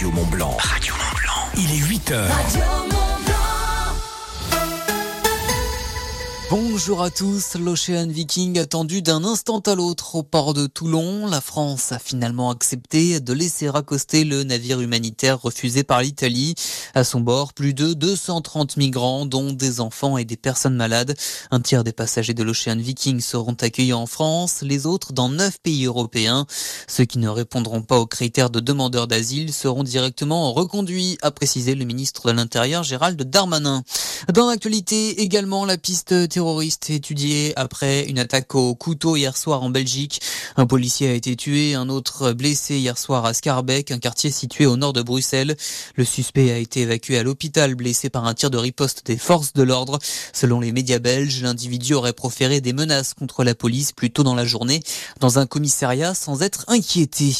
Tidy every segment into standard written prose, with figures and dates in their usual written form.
Radio Mont Blanc. Radio Mont Blanc. Il est 8h. Bonjour à tous, l'Ocean Viking attendu d'un instant à l'autre au port de Toulon. La France a finalement accepté de laisser accoster le navire humanitaire refusé par l'Italie. À son bord, plus de 230 migrants, dont des enfants et des personnes malades. Un tiers des passagers de l'Ocean Viking seront accueillis en France, les autres dans 9 pays européens. Ceux qui ne répondront pas aux critères de demandeurs d'asile seront directement reconduits, a précisé le ministre de l'Intérieur Gérald Darmanin. Dans l'actualité également, la piste terroriste étudiée après une attaque au couteau hier soir en Belgique. Un policier a été tué, un autre blessé hier soir à Schaerbeek, un quartier situé au nord de Bruxelles. Le suspect a été évacué à l'hôpital, blessé par un tir de riposte des forces de l'ordre. Selon les médias belges, l'individu aurait proféré des menaces contre la police plus tôt dans la journée dans un commissariat sans être inquiété.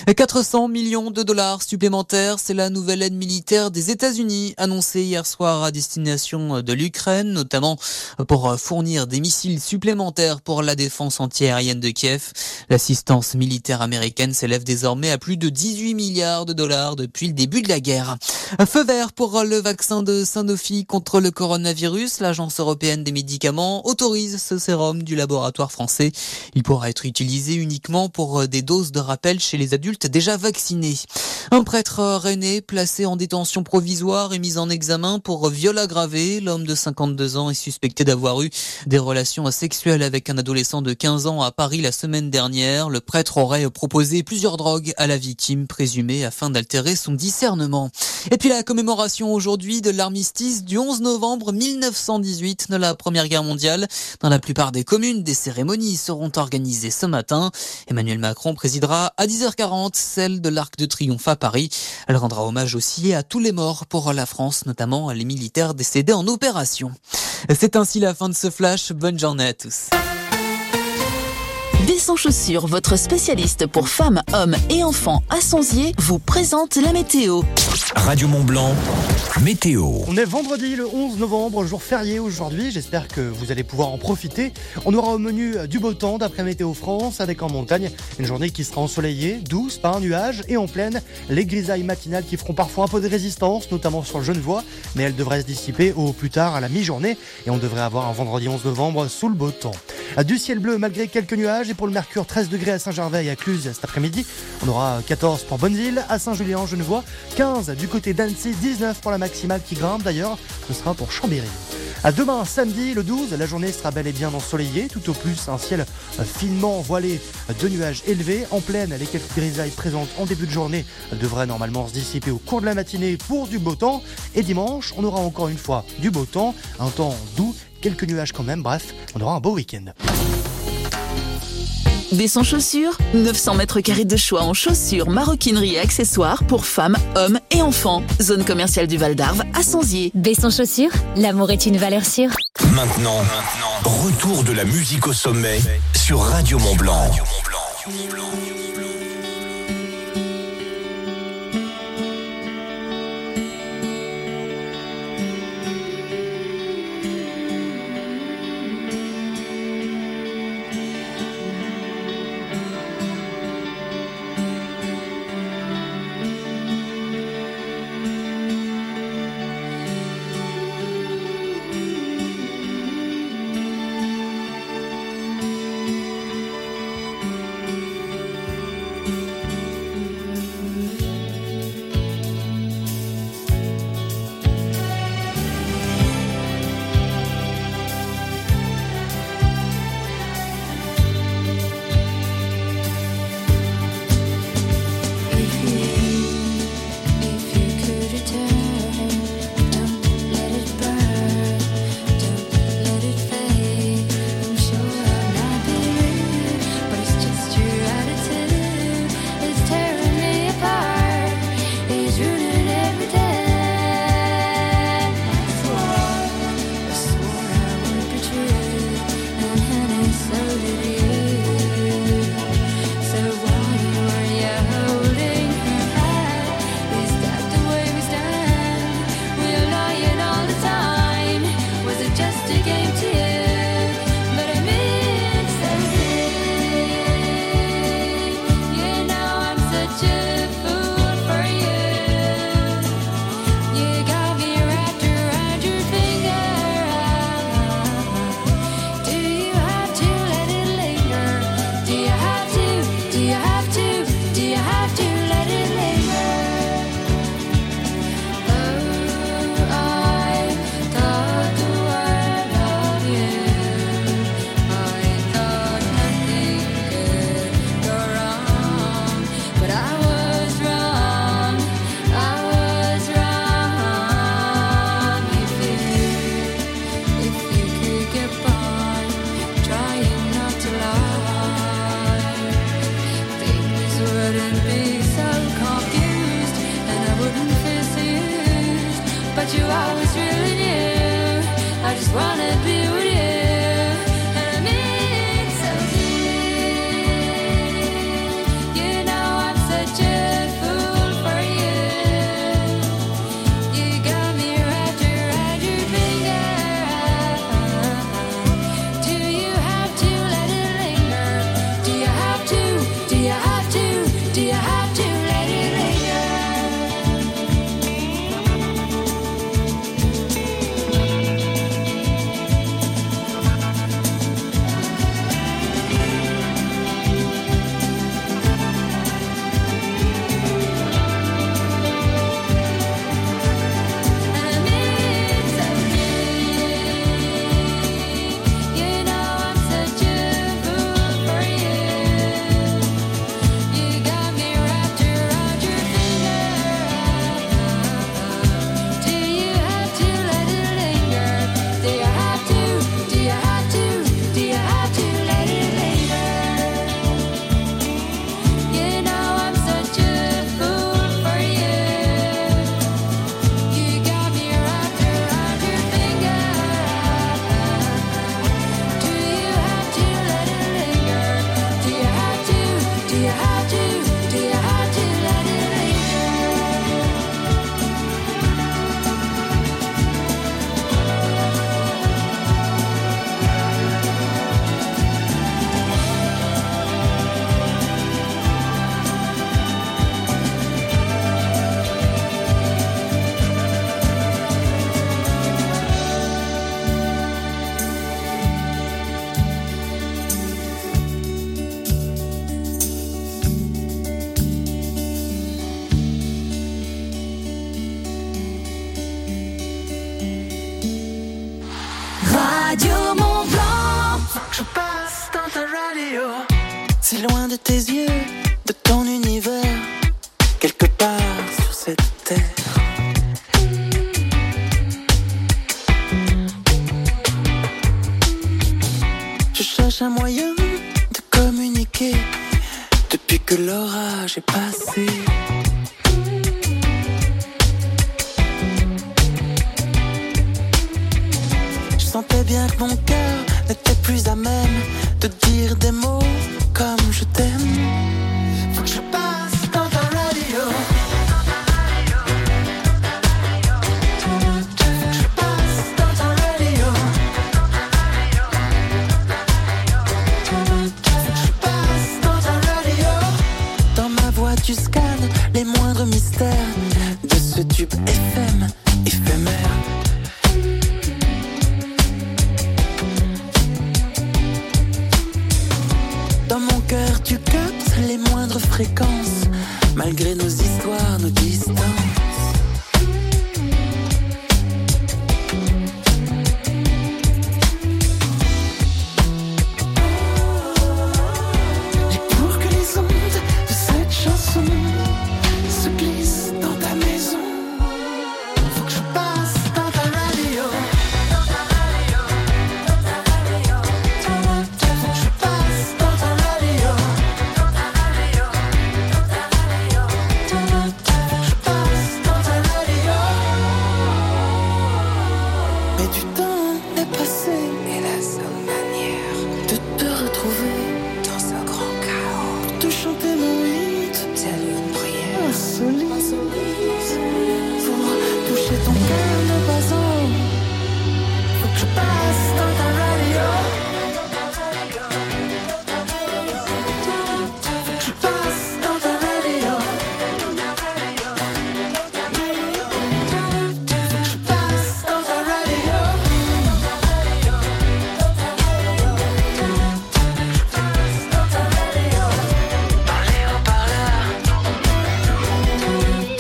400 millions de dollars supplémentaires, c'est la nouvelle aide militaire des États-Unis annoncée hier soir à destination de l'Ukraine, notamment pour fournir des missiles supplémentaires pour la défense antiaérienne de Kiev. L'assistance militaire américaine s'élève désormais à plus de 18 milliards de dollars depuis le début de la guerre. Feu vert pour le vaccin de Sanofi contre le coronavirus. L'Agence européenne des médicaments autorise ce sérum du laboratoire français. Il pourra être utilisé uniquement pour des doses de rappel chez les adultes déjà vaccinés. Un prêtre rennais placé en détention provisoire et mis en examen pour viol aggravé. L'homme de 52 ans est suspecté d'avoir eu des relations sexuelles avec un adolescent de 15 ans à Paris la semaine dernière. Le prêtre aurait proposé plusieurs drogues à la victime présumée afin d'altérer son discernement. Et puis la commémoration aujourd'hui de l'armistice du 11 novembre 1918 de la Première Guerre mondiale. Dans la plupart des communes, des cérémonies seront organisées ce matin. Emmanuel Macron présidera à 10h40 celle de l'Arc de Triomphe à Paris. Elle rendra hommage aussi à tous les morts pour la France, notamment les militaires décédés en opération. C'est ainsi la fin de ce flash. Bonne journée à tous. Sans Chaussures, votre spécialiste pour femmes, hommes et enfants à Sonzier, vous présente la météo. Radio Mont Blanc, météo. On est vendredi le 11 novembre, jour férié aujourd'hui. J'espère que vous allez pouvoir en profiter. On aura au menu du beau temps d'après Météo France, avec en montagne une journée qui sera ensoleillée, douce, pas un nuage, et en plaine, les grisailles matinales qui feront parfois un peu de résistance, notamment sur le Genevois, mais elles devraient se dissiper au plus tard à la mi-journée, et on devrait avoir un vendredi 11 novembre sous le beau temps. Du ciel bleu malgré quelques nuages, et pour le mercure 13 degrés à Saint-Gervais et à Cluse cet après-midi. On aura 14 pour Bonneville, à Saint-Julien en Genevois, 15 du côté d'Annecy, 19 pour la maximale qui grimpe d'ailleurs, ce sera pour Chambéry. À demain, samedi, le 12, la journée sera bel et bien ensoleillée, tout au plus un ciel finement voilé de nuages élevés. En plaine, les quelques grisailles présentes en début de journée devraient normalement se dissiper au cours de la matinée pour du beau temps. Et dimanche, on aura encore une fois du beau temps, un temps doux, quelques nuages quand même, bref, on aura un beau week-end. Sans Chaussures, 900 mètres carrés de choix en chaussures, maroquinerie et accessoires pour femmes, hommes et enfants. Zone commerciale du Val d'Arve à Sonzier. Sans Chaussures, l'amour est une valeur sûre. Maintenant, retour de la musique au sommet sur Radio Mont Blanc. tes yeux, de ton univers, quelque part sur cette terre. Je cherche un moyen de communiquer depuis que l'orage est passé. Je sentais bien que mon cœur n'était plus à même de dire des mots comme je t'aime. Faut que je passe dans ta radio. Faut que je passe dans ta radio. Faut que je passe dans ta radio. Dans ma voix tu scannes les moindres mystères de ce tube FM éphémère. Dans mon cœur tu captes les moindres fréquences, malgré nos histoires, nos distances. Et pour que les ondes de cette chanson se glissent dans ta maison, faut que je passe dans ta radio. Faut que je passe dans ta radio. Faut que je passe dans ta radio. Mais du temps est passé, et la seule manière de te retrouver dans ce grand chaos, pour te chanter mon hit, telle une prière insolite, pour toucher ton cœur de basant. Faut que je passe dans ta radio. Faut que je passe dans ta radio. Faut que je passe dans ta radio. Dans les haut-parleurs,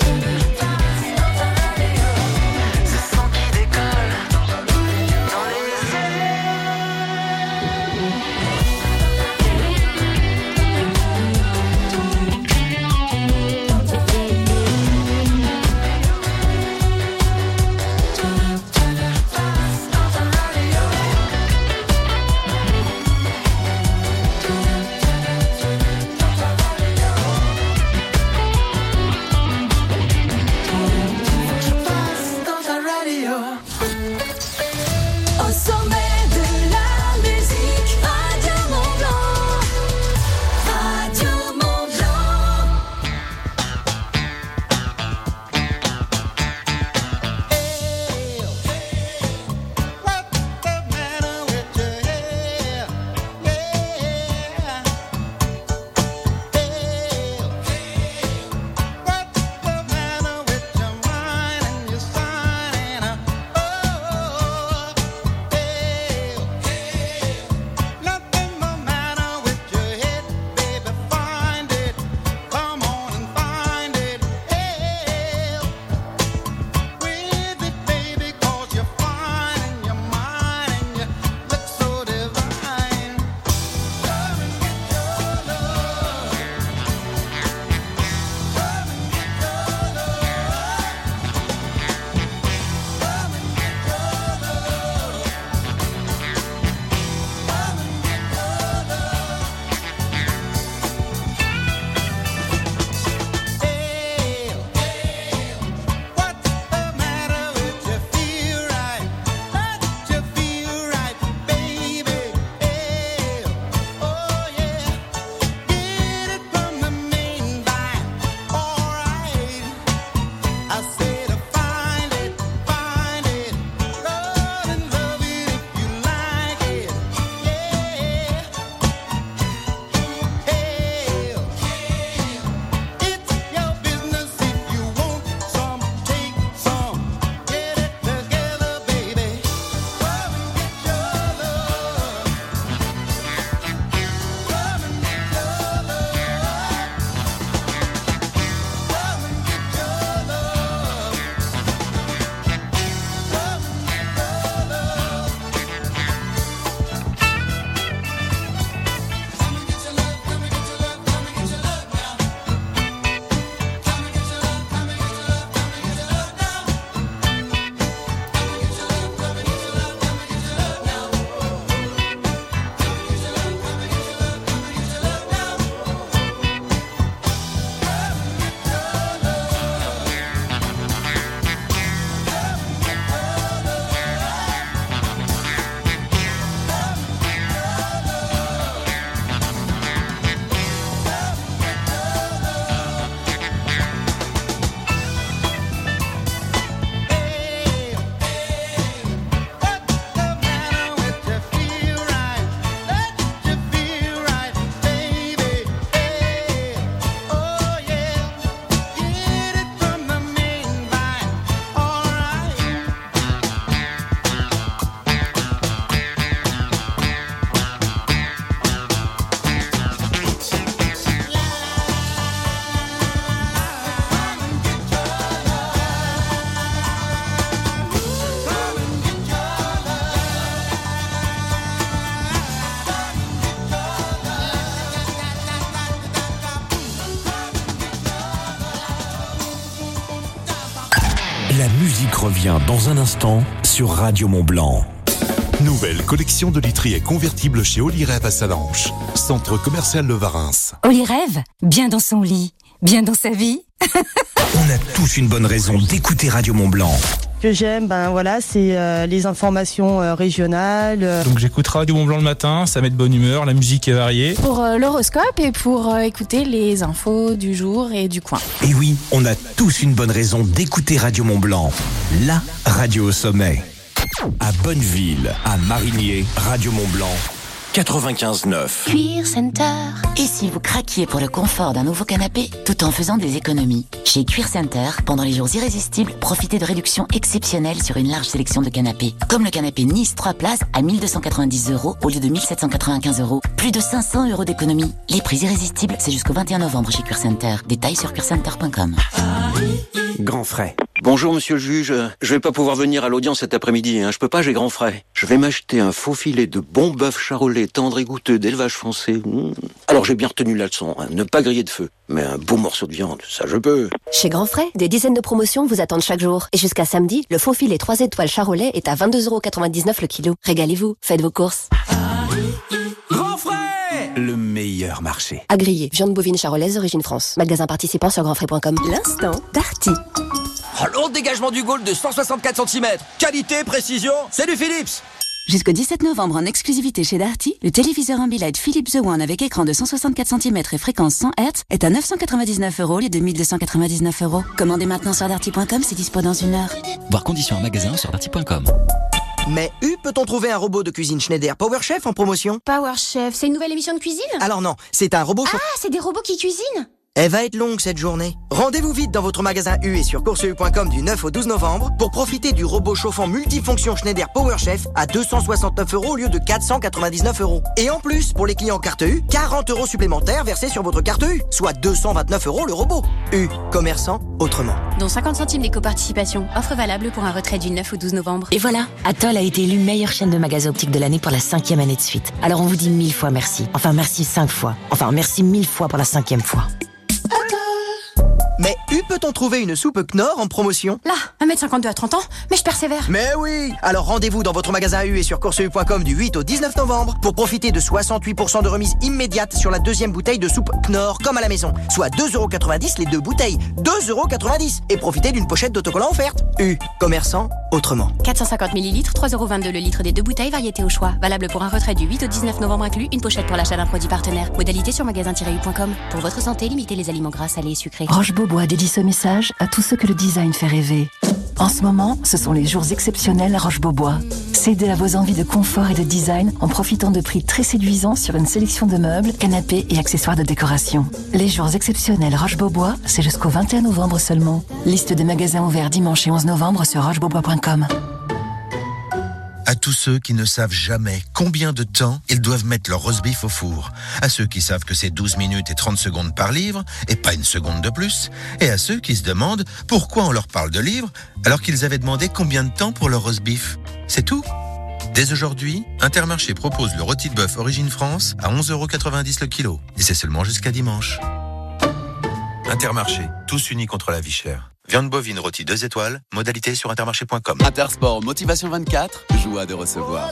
ce son qui décolle dans les La musique revient dans un instant sur Radio Mont-Blanc. Nouvelle collection de literie convertible chez Olyrêve à Salanches. Centre commercial Le Varins. Olyrêve, bien dans son lit, bien dans sa vie. On a tous une bonne raison d'écouter Radio Mont-Blanc. Que j'aime, c'est les informations régionales. Donc j'écoute Radio Mont-Blanc le matin, ça met de bonne humeur, la musique est variée. Pour l'horoscope et pour écouter les infos du jour et du coin. Et oui, on a tous une bonne raison d'écouter Radio Mont-Blanc. La radio au sommet. À Bonneville, à Marigné, Radio Mont-Blanc, 95.9. Cuir Center. Et si vous craquiez pour le confort d'un nouveau canapé, tout en faisant des économies? Chez Cuir Center, pendant les jours irrésistibles, profitez de réductions exceptionnelles sur une large sélection de canapés. Comme le canapé Nice 3 places à 1290 € au lieu de 1795 €. Plus de 500 € d'économie. Les prix irrésistibles, c'est jusqu'au 21 novembre chez Cuir Center. Détails sur cuircenter.com. Grand frais. Bonjour monsieur le juge, je vais pas pouvoir venir à l'audience cet après-midi, je peux pas, j'ai grand frais. Je vais m'acheter un faux filet de bon bœuf charolais tendre et goûteux d'élevage français. Alors j'ai bien retenu la leçon, ne pas griller de feu, mais un beau morceau de viande, ça je peux. Chez Grand Frais, des dizaines de promotions vous attendent chaque jour. Et jusqu'à samedi, le faux filet 3 étoiles charolais est à 22,99 € le kilo. Régalez-vous, faites vos courses. Grand frais, le meilleur marché. À griller, viande bovine charolaise, origine France. Magasin participant sur grandfrais.com. L'instant Darty. Oh, long dégagement du goal de 164 cm. Qualité, précision, c'est du Philips. Jusqu'au 17 novembre, en exclusivité chez Darty, le téléviseur Ambilight Philips The One avec écran de 164 cm et fréquence 100 Hz est à 999 € au lieu de 1299 €. Commandez maintenant sur darty.com, c'est dispo dans 1 heure. Voir conditions en magasin sur darty.com. Mais peut-on trouver un robot de cuisine Schneider PowerChef en promotion? PowerChef, c'est une nouvelle émission de cuisine? Alors non, c'est un robot... Ah, c'est des robots qui cuisinent? Elle va être longue cette journée. Rendez-vous vite dans votre magasin U et sur courseu.com du 9 au 12 novembre pour profiter du robot chauffant multifonction Schneider PowerChef à 269 € au lieu de 499 €. Et en plus, pour les clients carte U, 40 € supplémentaires versés sur votre carte U, soit 229 € le robot. U, commerçant autrement. Dont 50 centimes d'éco-participation. Offre valable pour un retrait du 9 au 12 novembre. Et voilà, Atoll a été élu meilleure chaîne de magasins optiques de l'année pour la 5e année de suite. Alors on vous dit 1000 fois merci. Enfin merci 5 fois. Enfin merci 1000 fois pour la 5e fois. Mais peut-on trouver une soupe Knorr en promotion? Là, 1m52 à 30 ans, mais je persévère. Mais oui! Alors rendez-vous dans votre magasin U et sur courseu.com du 8 au 19 novembre pour profiter de 68% de remise immédiate sur la deuxième bouteille de soupe Knorr comme à la maison. Soit 2,90 € les deux bouteilles. 2,90 € et profitez d'une pochette d'autocollant offerte. U, commerçant autrement. 450 ml, 3,22 € le litre des deux bouteilles, variété au choix. Valable pour un retrait du 8 au 19 novembre inclus, une pochette pour l'achat d'un produit partenaire. Modalité sur magasin-u.com. Pour votre santé, limitez les aliments gras, salés et sucrés. Roche-Beaubois dédie ce message à tous ceux que le design fait rêver. En ce moment, ce sont les jours exceptionnels à Roche-Beaubois. Cédez à vos envies de confort et de design en profitant de prix très séduisants sur une sélection de meubles, canapés et accessoires de décoration. Les jours exceptionnels Roche-Beaubois, c'est jusqu'au 21 novembre seulement. Liste des magasins ouverts dimanche et 11 novembre sur rochebeaubois.com. À tous ceux qui ne savent jamais combien de temps ils doivent mettre leur roast beef au four. À ceux qui savent que c'est 12 minutes et 30 secondes par livre, et pas une seconde de plus. Et à ceux qui se demandent pourquoi on leur parle de livres, alors qu'ils avaient demandé combien de temps pour leur roast beef. C'est tout. Dès aujourd'hui, Intermarché propose le rôti de bœuf Origine France à 11,90 € le kilo. Et c'est seulement jusqu'à dimanche. Intermarché, tous unis contre la vie chère. Viande bovine rôti 2 étoiles, modalité sur intermarché.com. Intersport, motivation 24, joie de recevoir.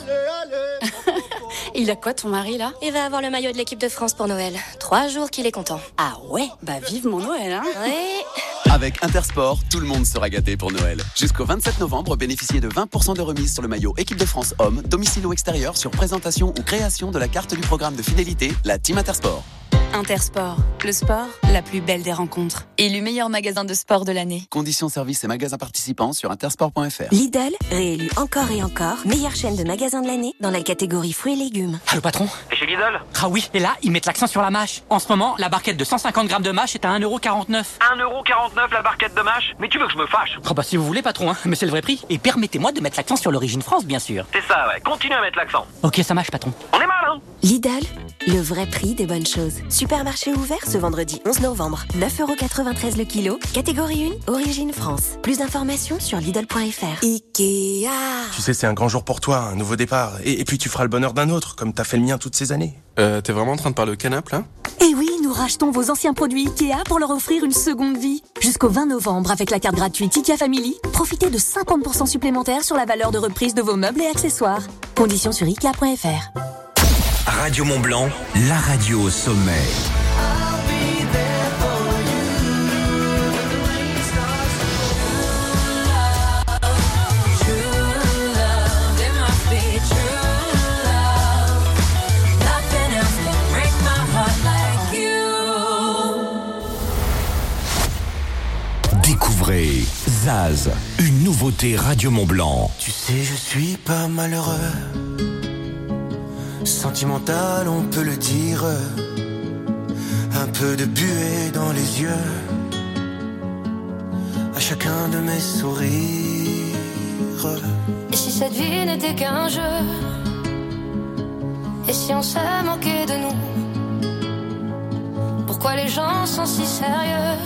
Il a quoi ton mari là? Il va avoir le maillot de l'équipe de France pour Noël. 3 jours qu'il est content. Ah ouais? Bah vivement Noël hein? Oui. Avec Intersport, tout le monde sera gâté pour Noël. Jusqu'au 27 novembre, bénéficiez de 20% de remise sur le maillot équipe de France homme, domicile ou extérieur sur présentation ou création de la carte du programme de fidélité, la Team Intersport. Intersport, le sport, la plus belle des rencontres. Élu meilleur magasin de sport de l'année. Conditions services et magasins participants sur intersport.fr. Lidl, réélu encore et encore, meilleure chaîne de magasins de l'année dans la catégorie fruits et légumes. Allô patron? Et chez Lidl? Ah oui, et là, ils mettent l'accent sur la mâche. En ce moment, la barquette de 150 grammes de mâche est à 1,49 €. 1,49 € la barquette de mâche? Mais tu veux que je me fâche? Oh bah si vous voulez patron, hein, mais c'est le vrai prix. Et permettez-moi de mettre l'accent sur l'origine France, bien sûr. C'est ça, ouais. Continue à mettre l'accent. Ok, ça marche patron. On est mal, hein? Lidl, le vrai prix des bonnes choses. Supermarché ouvert ce vendredi 11 novembre. 9,93 € le kilo. Catégorie 1, origine France. Plus d'informations sur Lidl.fr. Ikea. Tu sais, c'est un grand jour pour toi, un nouveau départ. Et puis tu feras le bonheur d'un autre, comme t'as fait le mien toutes ces années. T'es vraiment en train de parler au canapé, là? Eh oui, nous rachetons vos anciens produits Ikea pour leur offrir une seconde vie. Jusqu'au 20 novembre, avec la carte gratuite Ikea Family, profitez de 50% supplémentaires sur la valeur de reprise de vos meubles et accessoires. Conditions sur Ikea.fr. Radio Mont-Blanc, la radio au sommet. Découvrez Zaz, une nouveauté Radio Mont-Blanc. Tu sais, je suis pas malheureux. Sentimental, on peut le dire. Un peu de buée dans les yeux. À chacun de mes sourires. Et si cette vie n'était qu'un jeu? Et si on se moquait de nous? Pourquoi les gens sont si sérieux?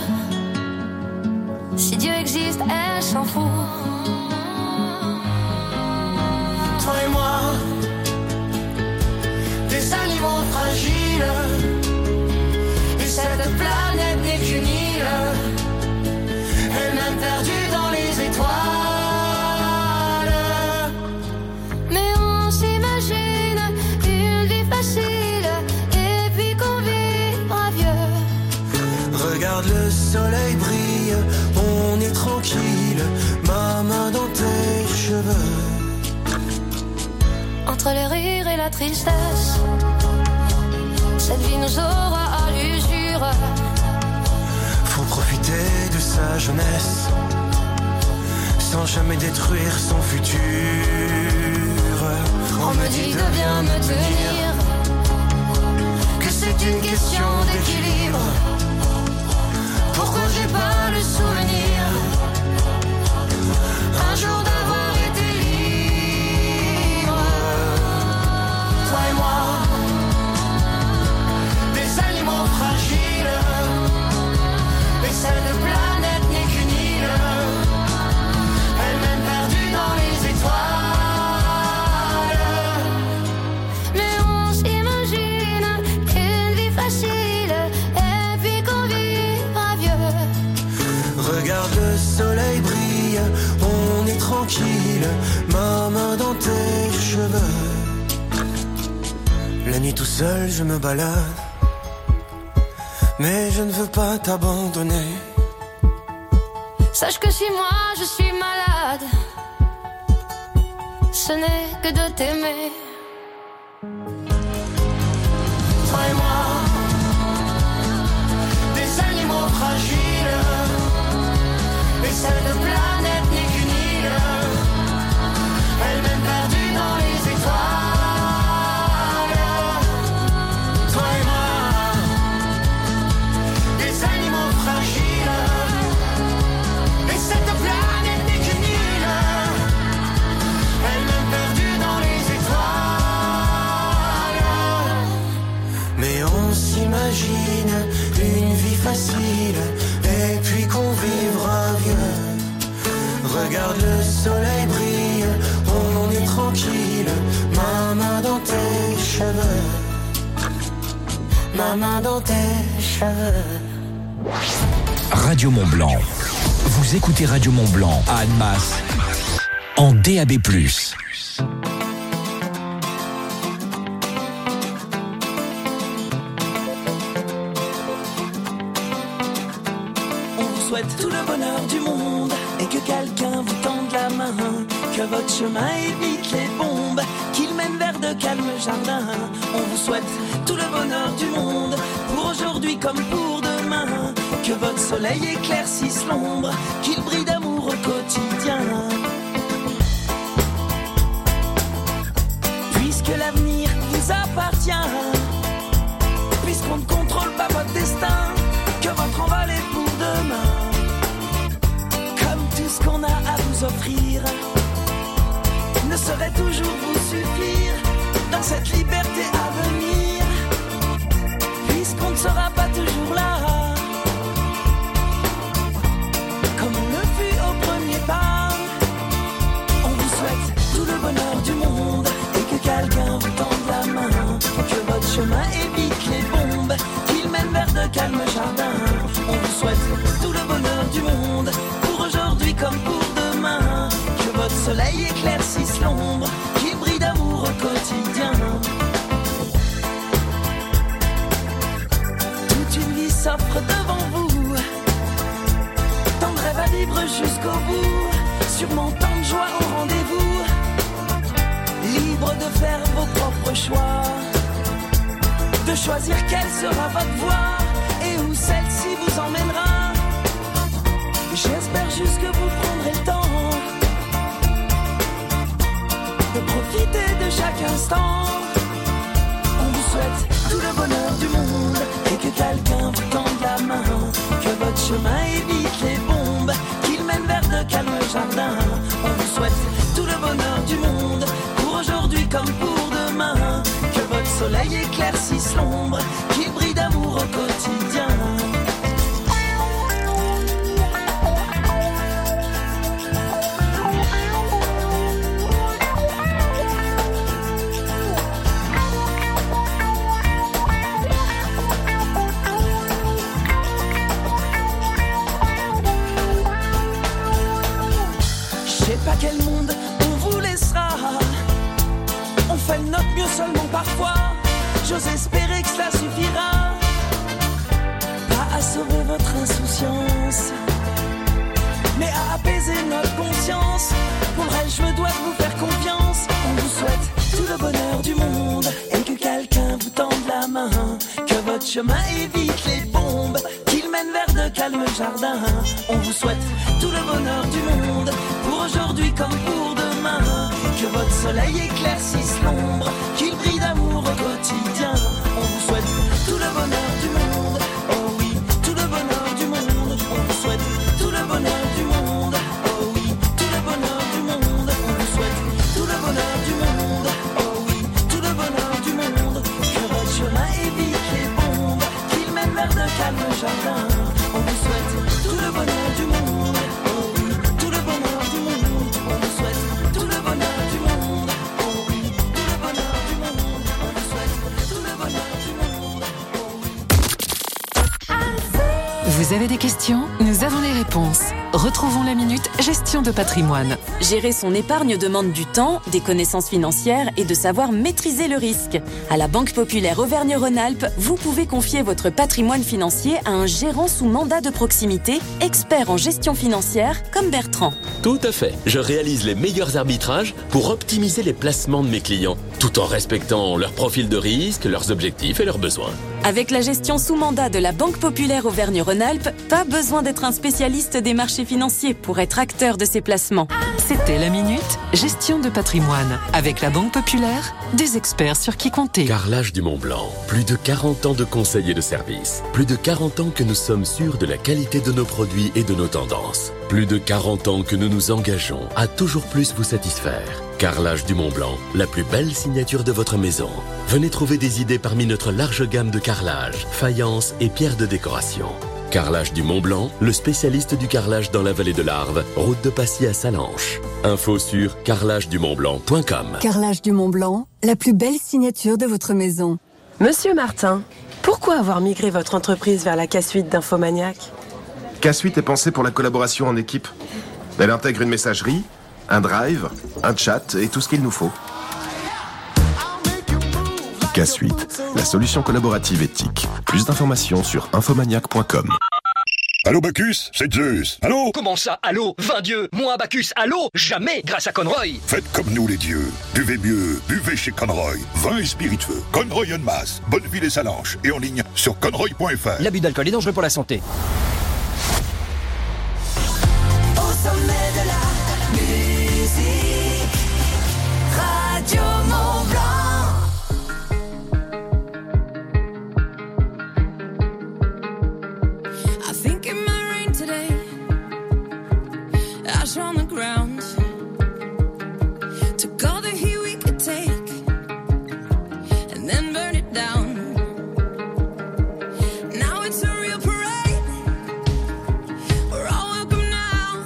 Si Dieu existe, elle s'en fout. Toi et moi, des animaux fragiles. Et cette planète n'est qu'une île. Elle-même perdue dans les étoiles. Mais on s'imagine une vie facile. Et puis qu'on vivra vieux. Regarde le soleil brille. On est tranquille, ma main dans tes cheveux. Entre les rires et la tristesse, cette vie nous aura à l'usure. Faut profiter de sa jeunesse, sans jamais détruire son futur. On me dit de bien me tenir, que c'est une question d'équilibre. Pourquoi j'ai pas le souvenir un jour d'avoir été libre? Toi et moi, des animaux fragiles. Et cette planète n'est qu'une île. Elle-même perdue dans les étoiles. Mais on s'imagine une vie facile. Et puis qu'on vivra vieux. Regarde le soleil brille, on est tranquille, ma main dans tes cheveux. La nuit tout seul je me balade, mais je ne veux pas t'abandonner. Sache que si moi je suis malade, ce n'est que de t'aimer. Toi et moi, des animaux fragiles. Et cette planète n'est qu'une île. Elle-même perdue dans les étoiles. Toi et moi, des animaux fragiles. Et cette planète n'est qu'une île. Elle-même perdue dans les étoiles. Mais on s'imagine une vie facile. Et puis qu'on vivra vieux. Regarde le soleil brille, on est tranquille. Ma main dans tes cheveux. Ma main dans tes cheveux. Radio Mont-Blanc. Vous écoutez Radio Mont-Blanc à Annemasse en DAB+. Souhaite tout le bonheur du monde et que quelqu'un vous tende la main, que votre chemin évite les bombes, qu'il mène vers de calmes jardins. On vous souhaite tout le bonheur du monde, pour aujourd'hui comme pour demain, que votre soleil éclaircisse l'ombre, qu'il brille d'amour au quotidien. Puisque l'avenir vous appartient, puisqu'on ne contrôle pas votre destin, que votre envol est pour demain. Comme tout ce qu'on a à vous offrir ne saurait toujours vous suffire dans cette liberté à venir, puisqu'on ne sera pas toujours là, comme on le fut au premier pas. calme jardin. On vous souhaite tout le bonheur du monde, pour aujourd'hui comme pour demain. Que votre soleil éclaircisse l'ombre, qu'il brille d'amour au quotidien. Toute une vie s'offre devant vous, tant de rêves à vivre jusqu'au bout, sûrement tant de joie au rendez-vous. Libre de faire vos propres choix, de choisir quelle sera votre voie et où celle-ci vous emmènera. J'espère juste que vous prendrez le temps de profiter de chaque instant. On vous souhaite tout le bonheur du monde et que quelqu'un vous tende la main. Que votre chemin évite les bombes, qu'il mène vers de calmes jardins. On vous souhaite tout le bonheur du monde, pour aujourd'hui comme pour demain. Que votre soleil éclaircisse l'ombre, qu'il brille d'amour au quotidien. Je sais pas quel monde on vous laissera, on fait de notre mieux seulement parfois. J'ose espérer que cela suffira, pas à sauver votre insouciance, mais à apaiser notre conscience. Pour le reste, je me dois de vous faire confiance. On vous souhaite tout le bonheur du monde et que quelqu'un vous tende la main. Que votre chemin évite les bombes, qu'il mène vers de calmes jardins. On vous souhaite tout le bonheur du monde, pour aujourd'hui comme pour demain. Que votre soleil éclaircisse l'ombre, qu'il brille d'amour au quotidien. On vous souhaite tout le bonheur du monde, oh oui, tout le bonheur du monde. On vous souhaite tout le bonheur du monde, oh oui, tout le bonheur du monde. On vous souhaite tout le bonheur du monde, oh oui, tout le bonheur du monde. Que votre chemin évite les bombes, qu'il mène vers de calmes jardins. On vous souhaite tout le bonheur du monde, oh oui, tout le bonheur du monde. On vous souhaite tout le bonheur du monde, oh oui, tout le bonheur du monde. On vous souhaite tout le bonheur du monde, oh oui. Vous avez des questions? Nous avons les réponses. Retrouvons la minute gestion de patrimoine. Gérer son épargne demande du temps, des connaissances financières et de savoir maîtriser le risque. À la Banque Populaire Auvergne-Rhône-Alpes, vous pouvez confier votre patrimoine financier à un gérant sous mandat de proximité, expert en gestion financière comme Bertrand. Tout à fait. Je réalise les meilleurs arbitrages pour optimiser les placements de mes clients, tout en respectant leur profil de risque, leurs objectifs et leurs besoins. Avec la gestion sous mandat de la Banque Populaire Auvergne-Rhône-Alpes, pas besoin d'être un spécialiste des marchés financiers pour être acteur de ces placements. C'était la minute gestion de patrimoine. Avec la Banque Populaire, des experts sur qui compter. Carrelage du Mont-Blanc. Plus de 40 ans de conseils et de services. Plus de 40 ans que nous sommes sûrs de la qualité de nos produits et de nos tendances. Plus de 40 ans que nous nous engageons à toujours plus vous satisfaire. Carrelage du Mont-Blanc, la plus belle signature de votre maison. Venez trouver des idées parmi notre large gamme de carrelage, faïence et pierres de décoration. Carrelage du Mont-Blanc, le spécialiste du carrelage dans la vallée de l'Arve, route de Passy à Salanches. Info sur carrelagedumontblanc.com. Carrelage du Mont-Blanc, la plus belle signature de votre maison. Monsieur Martin, pourquoi avoir migré votre entreprise vers la K-Suite d'Infomaniac? K-Suite est pensée pour la collaboration en équipe. Elle intègre une messagerie, un drive, un chat et tout ce qu'il nous faut. K-Suite, la solution collaborative éthique. Plus d'informations sur infomaniac.com. Allô Bacchus, c'est Zeus. Allô? Comment ça, allô? 20 dieux, moi Bacchus, allô? Jamais grâce à Conroy. Faites comme nous les dieux. Buvez mieux, buvez chez Conroy. Vin et spiritueux. Conroy en masse. Bonneville et Salanches. Et en ligne sur conroy.fr. L'abus d'alcool est dangereux pour la santé. Au sommet de la musique, Radio Mont-Blanc. I think it might rain today. Ash on the ground. Took all the heat we could take and then burn it down. Now it's a real parade. We're all welcome now.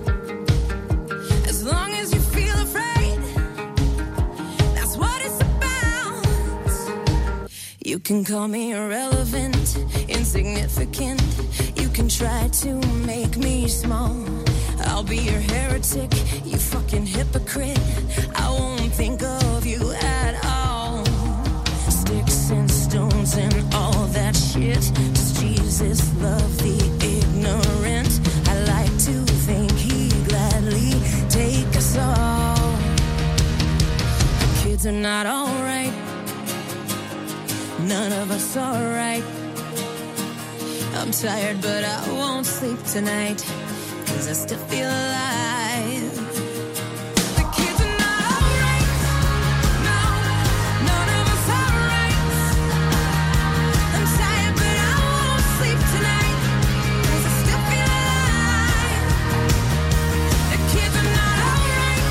As long as you feel afraid, that's what it's about. You can call me irrelevant, insignificant. You can try to make me small. I'll be your heretic, you fucking hypocrite. I won't think of you at all. Sticks and stones and all that shit. Does Jesus love the ignorant? I like to think he'd gladly take us all. The kids are not alright. None of us alright. I'm tired but I won't sleep tonight, 'cause I still feel alive. The kids are not alright. No, none of us alright. I'm tired but I won't sleep tonight, 'cause I still feel alive. The kids are not alright.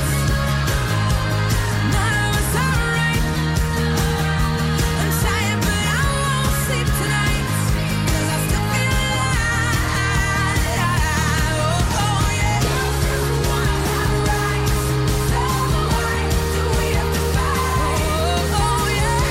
None of us alright. I'm tired but I won't sleep tonight, 'cause I still feel alive. Oh yeah. Do we have to fight? Oh yeah.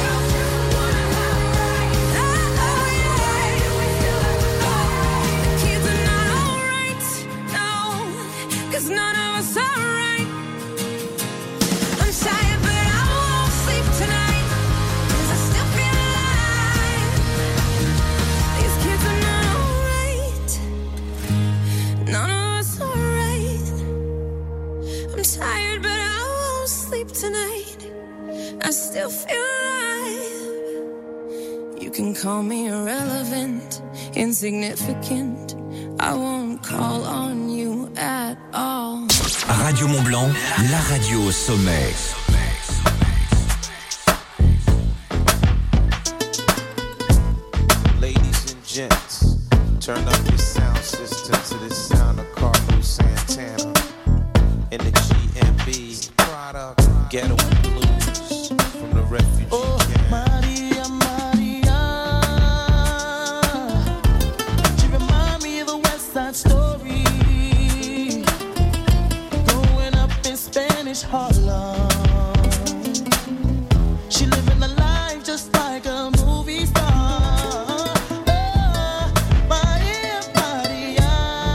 The kids are not alright. No, 'cause none of us are right. I'm tired but I won't sleep tonight, 'cause I still feel alive. These kids are not alright. None of us are right. I'm tired but I won't sleep tonight. I still feel alive. You can call me irrelevant, insignificant. I won't call on you at all. Radio Mont-Blanc, la radio au sommet. Ladies and gents, turn up your sound system to the sound of Carlos Santana and the GMB product Ghetto Blues from the refugee camp. Maria, Maria, she remind me of the West Side Story, growing up in Spanish Harlem. She living a life just like a movie star. Maria, Maria,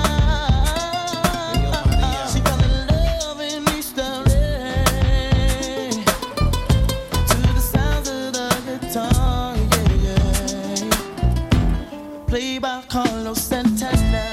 she fell in love in East LA to the sounds of the guitar, yeah, yeah. Played by Carlos Santana.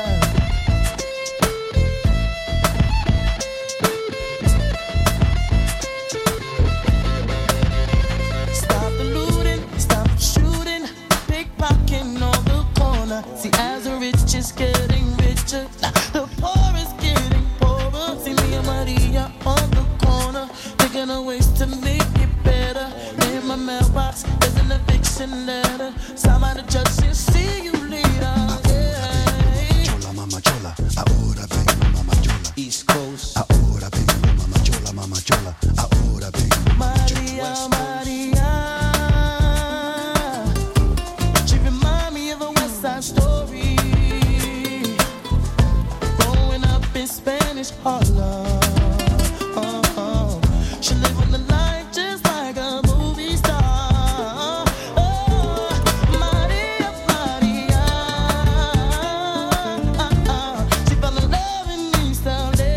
Stop the looting, stop the shooting, pickpocketing on the corner. See, as the rich is getting richer, the poor is getting poorer. See me and Maria on the corner, thinking of ways to make it better. In my mailbox, there's an eviction letter. Signed by the judge, and see you later. Yeah. Chola, mama chola, ahora vengo, mama chola. East Coast, ahora vengo, mama chola, mama chola, ahora vengo. Maria, Maria, she remind me of a West Side Story, growing up in Spanish Harlem. She living the life just like a movie star. Maria, Maria, she fell in love in East LA.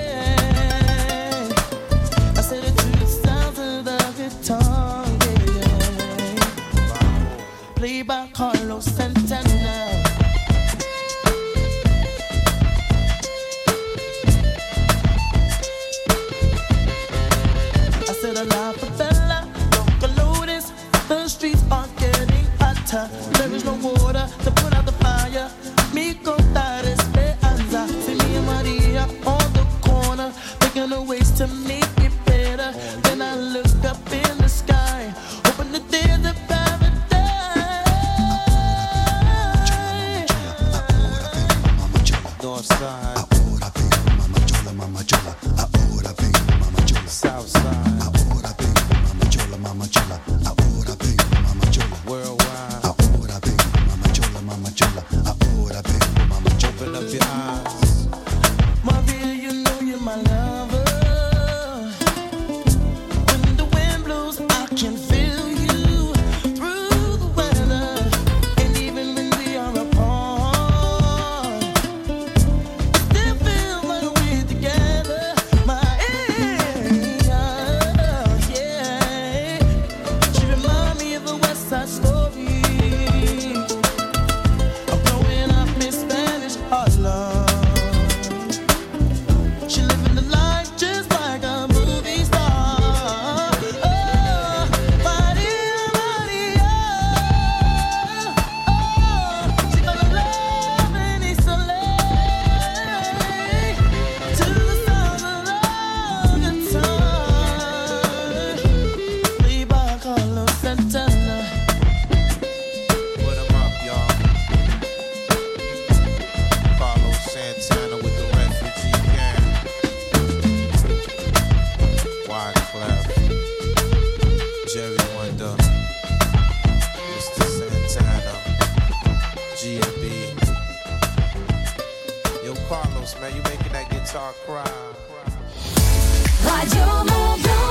I said it to the sounds of the guitar, yeah, yeah. Played by Carlos Santana. I said a la favela, local lotus. The streets are getting hotter. There is no water to put out the fire. Mi contar esperanza. See me and Maria on the corner, thinking of ways to make it better. Then I look up in the sky, hoping that there's a paradise. North Side, Ahora vengo, mama chola, mama chola, ahora vengo, mama chola. South Side, Ahora vengo, mama chola, mama chola, ahora vengo, mama chola. worldwide. Ahora vengo, mama chola, mama chola, ahora vengo, mama chola. Open up your eyes. Maria, you know you're my lover. When the wind blows, I can feel you through the weather. Carlos, man, you making that guitar cry. Radio Mont-Blanc.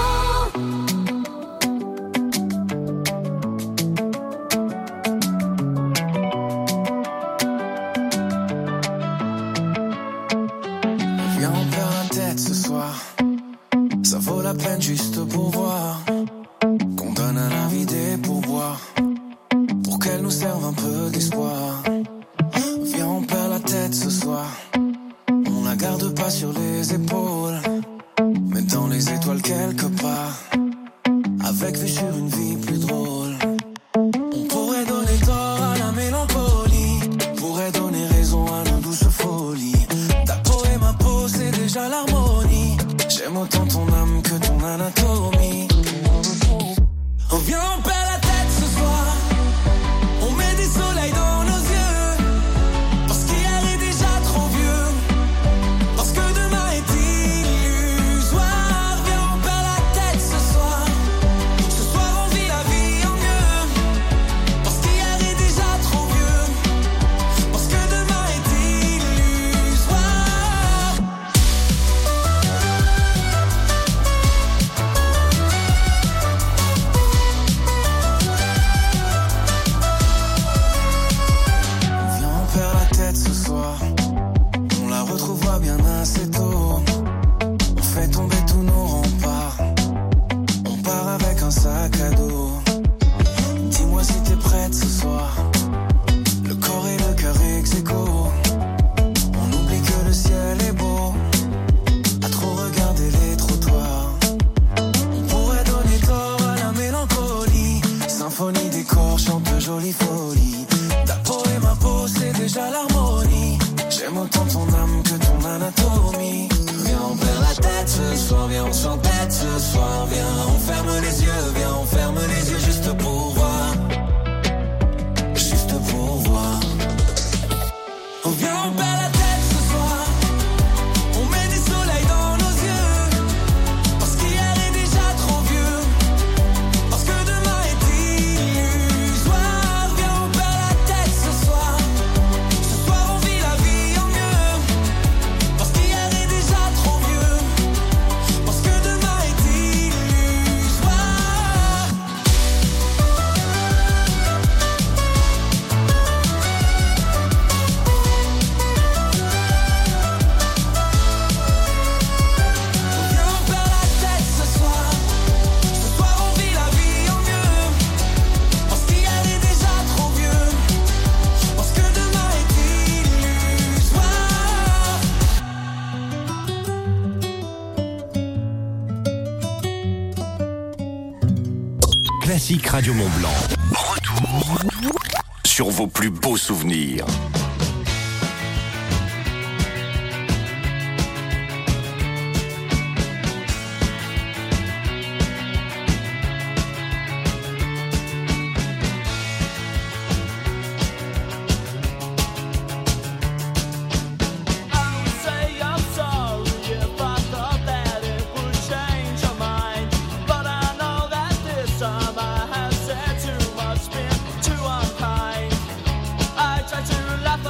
Viens, on perd la tête ce soir. Ça vaut la peine juste pour voir qu'on donne à la vie des pourboires pour qu'elle nous serve un peu d'espoir. Viens, on perd la tête ce soir. On la garde pas sur les épaules, mais dans les étoiles quelque part, avec vue sur une vie plus drôle. On pourrait donner tort à la mélancolie, pourrait donner raison à nos douces folies. Ta peau et ma peau, c'est déjà l'harmonie. J'aime autant ton âme que ton anatomie. Oh, viens, on perd la tête ce soir. On met des soleils dans nos yeux, parce qu'hier est déjà trop vieux, parce que demain est illusoire. Viens, on perd la tête ce soir. Ce soir on vit la vie en mieux, parce qu'hier est déjà trop vieux, parce que demain est illusoire. Viens, on perd la tête ce soir. On la retrouvera bien assez tôt. On fait tomber tous nos remparts. On part avec un sac à dos. Dis-moi si t'es prête ce soir. Le corps et le cœur ex aequo. On oublie que le ciel est beau, à trop regarder les trottoirs. On pourrait donner tort à la mélancolie. Symphonie des corps chante de jolies folies. Ta peau et ma peau, c'est déjà l'harmonie. J'aime autant ton âme que ton anatomie. Viens, on perd la tête ce soir. Viens, on s'entête ce soir. Viens, on ferme les yeux. Viens, on ferme les yeux juste pour voir. Juste pour voir. Oh, viens, on perd la tête ce soir. On met des soleils dans nos yeux, parce qu'hier est déjà trop vieux, parce que demain est illusoire. Viens, on perd la tête ce soir. Ce soir on vit la vie en mieux, parce qu'hier est déjà trop vieux, parce que demain est illusoire. Viens, on perd la tête ce soir. Ce soir on vit la vie en mieux, parce qu'hier est déjà trop vieux, parce que demain est illusoire. Classique Radio Mont-Blanc. Retour sur vos plus beaux souvenirs. Say I'm sorry if I thought that it would change your mind, but I know that this time I have said too much, been too unkind. I try to laugh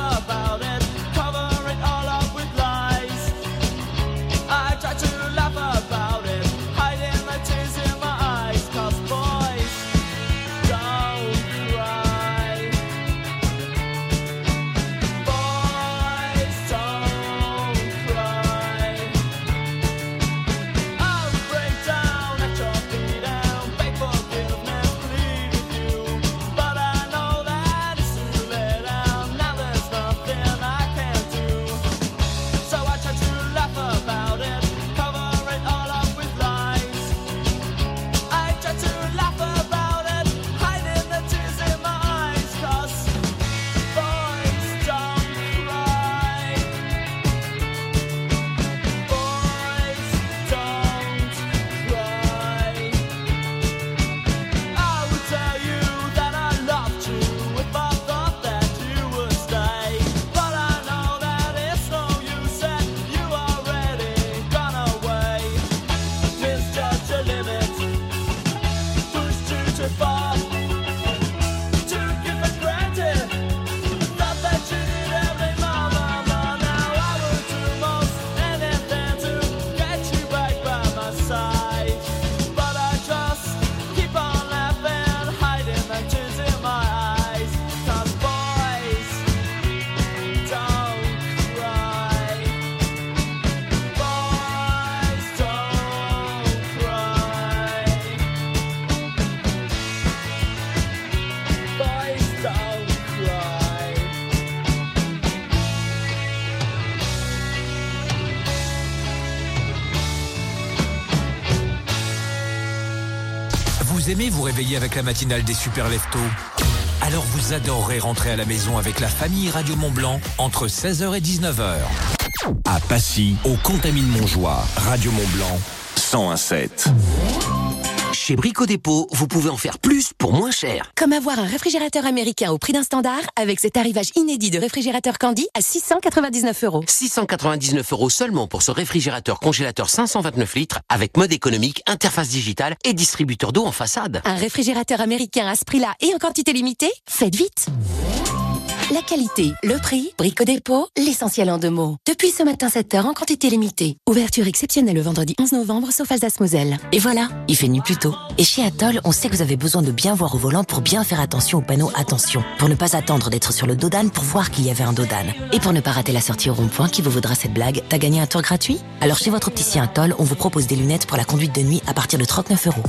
Vous aimez vous réveiller avec la matinale des super leftos? Alors vous adorerez rentrer à la maison avec la famille Radio Mont-Blanc entre 16h et 19h. À Passy, au Contamine-Montjoie, Radio Mont-Blanc, 101.7. Chez Brico Dépôt, vous pouvez en faire plus pour moins cher. Comme avoir un réfrigérateur américain au prix d'un standard avec cet arrivage inédit de réfrigérateur Candy à 699 €. 699 € seulement pour ce réfrigérateur congélateur 529 litres avec mode économique, interface digitale et distributeur d'eau en façade. Un réfrigérateur américain à ce prix-là et en quantité limitée? Faites vite! La qualité, le prix, Brico Dépôt, l'essentiel en 2 mots. Depuis ce matin 7h en quantité limitée. Ouverture exceptionnelle le vendredi 11 novembre sauf Alsace-Moselle. Et voilà, il fait nuit plus tôt. Et chez Atoll, on sait que vous avez besoin de bien voir au volant pour bien faire attention au panneau attention. Pour ne pas attendre d'être sur le dos d'âne pour voir qu'il y avait un dos d'âne. Et pour ne pas rater la sortie au rond-point qui vous vaudra cette blague, t'as gagné un tour gratuit? Alors chez votre opticien Atoll, on vous propose des lunettes pour la conduite de nuit à partir de 39 €.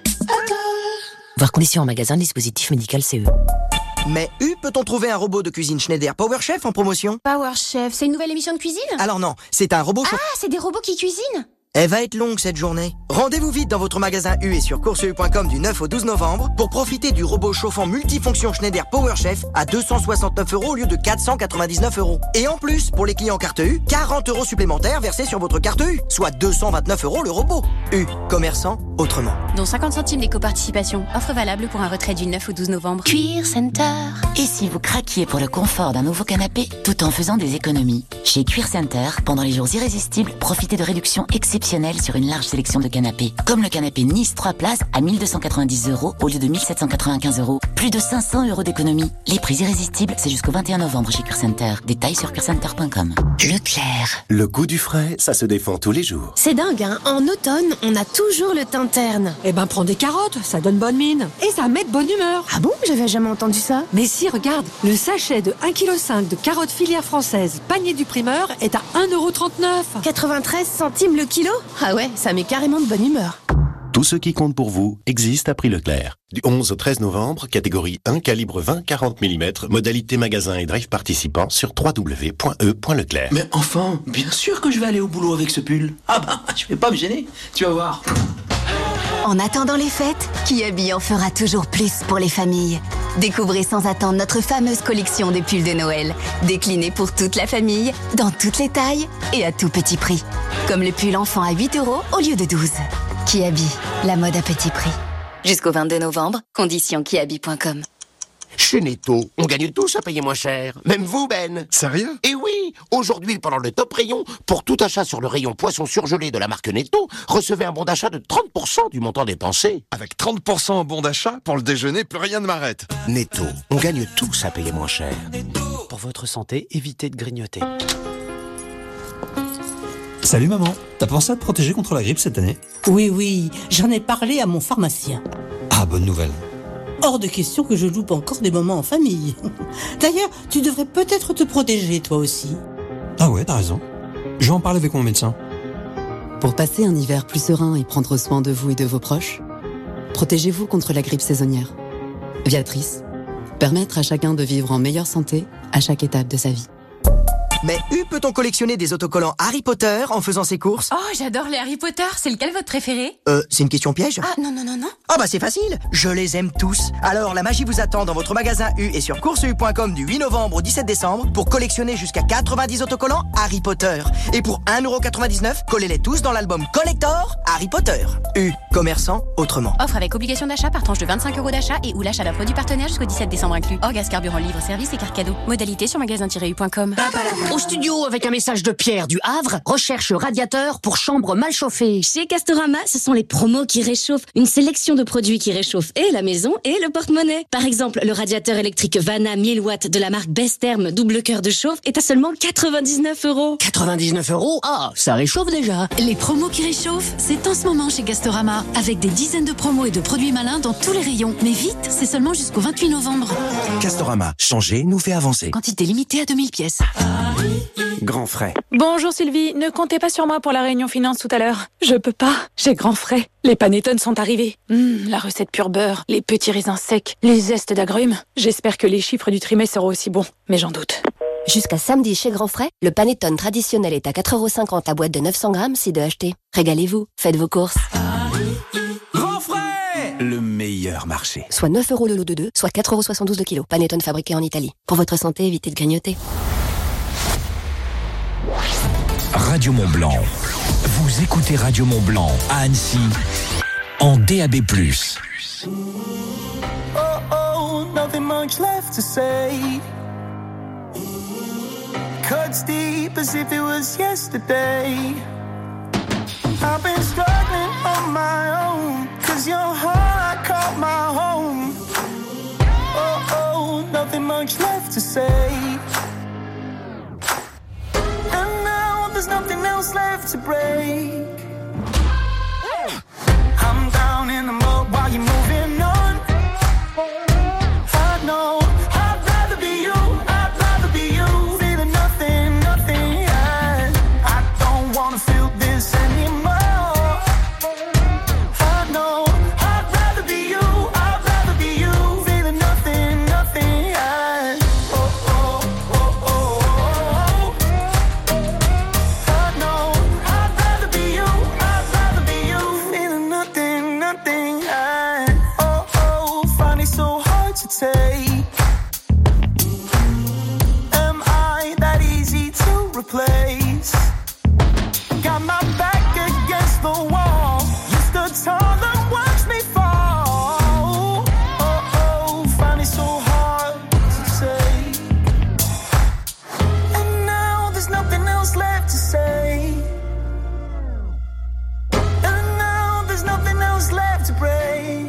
Voir conditions en magasin, dispositif médical CE. Mais peut-on trouver un robot de cuisine Schneider PowerChef en promotion? PowerChef, c'est une nouvelle émission de cuisine? Alors non, c'est un robot... Ah, c'est des robots qui cuisinent? Elle va être longue cette journée. Rendez-vous vite dans votre magasin U et sur courseu.com du 9 au 12 novembre pour profiter du robot chauffant multifonction Schneider PowerChef à 269 € au lieu de 499 €. Et en plus, pour les clients carte U, 40 € supplémentaires versés sur votre carte U, soit 229 € le robot. U, commerçant autrement. Dont 50 centimes d'éco-participation. Offre valable pour un retrait du 9 au 12 novembre. Cuir Center. Et si vous craquiez pour le confort d'un nouveau canapé tout en faisant des économies? Chez Cuir Center, pendant les jours irrésistibles, profitez de réductions exceptionnelles sur une large sélection de canapés. Comme le canapé Nice 3 places à 1290 € au lieu de 1795 €. Plus de 500 € d'économie. Les prix irrésistibles, c'est jusqu'au 21 novembre chez Cuir Center. Détails sur cuircenter.com. Leclerc. Le goût du frais, ça se défend tous les jours. C'est dingue, hein. En automne, on a toujours le teint terne. Eh ben, prends des carottes, ça donne bonne mine. Et ça met de bonne humeur. Ah bon? J'avais jamais entendu ça. Mais si, regarde, le sachet de 1,5 kg de carottes filière française, panier du primeur, est à 1,39 €. 93 centimes le kilo? Ah ouais, ça met carrément de bonne humeur. Tout ce qui compte pour vous existe à prix Leclerc. Du 11 au 13 novembre, catégorie 1, calibre 20-40 mm, modalité magasin et drive participant sur www.e.leclerc. Mais enfin, bien sûr que je vais aller au boulot avec ce pull. Ah bah, je vais pas me gêner, tu vas voir. En attendant les fêtes, Kiabi en fera toujours plus pour les familles. Découvrez sans attendre notre fameuse collection des pulls de Noël, déclinés pour toute la famille, dans toutes les tailles et à tout petit prix. Comme le pull enfant à 8 € au lieu de 12. Kiabi, la mode à petit prix. Jusqu'au 22 novembre, conditions kiabi.com. Chez Netto, on gagne tous à payer moins cher. Même vous, Ben. Sérieux? Et oui, aujourd'hui, pendant le top rayon, pour tout achat sur le rayon poisson surgelé de la marque Netto, recevez un bon d'achat de 30% du montant dépensé. Avec 30% en bon d'achat, pour le déjeuner, plus rien ne m'arrête. Netto, on gagne tous à payer moins cher. Pour votre santé, évitez de grignoter. Salut maman, t'as pensé à te protéger contre la grippe cette année? Oui, j'en ai parlé à mon pharmacien. Ah, bonne nouvelle. Hors de question que je loupe encore des moments en famille. D'ailleurs, tu devrais peut-être te protéger toi aussi. Ah ouais, t'as raison. Je vais en parler avec mon médecin. Pour passer un hiver plus serein et prendre soin de vous et de vos proches, protégez-vous contre la grippe saisonnière. Viatrice, permettre à chacun de vivre en meilleure santé à chaque étape de sa vie. Mais peut-on collectionner des autocollants Harry Potter en faisant ses courses? Oh, j'adore les Harry Potter. C'est lequel votre préféré? C'est une question piège? Ah, non. Ah bah c'est facile, je les aime tous. Alors la magie vous attend dans votre magasin U et sur courseu.com du 8 novembre au 17 décembre pour collectionner jusqu'à 90 autocollants Harry Potter. Et pour 1,99 €, collez-les tous dans l'album Collector Harry Potter. U, commerçant autrement. Offre avec obligation d'achat par tranche de 25 € d'achat et ou l'achat d'un produit partenaire jusqu'au 17 décembre inclus. Hors gaz carburant, livre, service et carte cadeau. Modalité sur magasin-u.com. Au studio, avec un message de Pierre du Havre, recherche radiateur pour chambre mal chauffée. Chez Castorama, ce sont les promos qui réchauffent. Une sélection de produits qui réchauffent et la maison et le porte-monnaie. Par exemple, le radiateur électrique Vana 1000 watts de la marque Bestherm double cœur de chauffe est à seulement 99 €. 99 €? Ah, ça réchauffe déjà. Les promos qui réchauffent, c'est en ce moment chez Castorama, avec des dizaines de promos et de produits malins dans tous les rayons. Mais vite, c'est seulement jusqu'au 28 novembre. Castorama, changer nous fait avancer. Quantité limitée à 2000 pièces. Grand frais. Bonjour Sylvie, ne comptez pas sur moi pour la réunion finance tout à l'heure. Je peux pas, j'ai grand frais. Les panettone sont arrivés. La recette pure beurre, les petits raisins secs, les zestes d'agrumes. J'espère que les chiffres du trimestre seront aussi bons, mais j'en doute. Jusqu'à samedi chez Grand Frais, le panettone traditionnel est à 4,50 € la boîte de 900 grammes, c'est de acheter. Régalez-vous, faites vos courses. Grand frais, le meilleur marché. Soit 9 € le lot de 2, soit 4,72 € le kilo. Panettone fabriqué en Italie. Pour votre santé, évitez de grignoter. Radio Mont-Blanc. Vous écoutez Radio Mont-Blanc à Annecy en DAB+. Oh, nothing much left to say. Cuts deep as if it was yesterday. I've been struggling on my own, 'cause your heart caught my home. Oh, nothing much left to say. And now there's nothing else left to break. I'm down in the mud while you're moving on. I know I'd rather be you, I'd rather be you. Feeling nothing, nothing, yeah. I don't wanna feel this anymore. I know I'd rather be you, I'd rather be you. Feeling nothing, nothing, yeah. Oh, oh, oh, oh, oh. I know I'd rather be you, I'd rather be you. Feeling nothing, nothing, yeah. Oh, oh, find it so hard to take. Am I that easy to replace? Got my back against the wall. You stood tall and watched me fall. Oh, oh, find it so hard to take. And now there's nothing else left to say. And now there's nothing else left to break.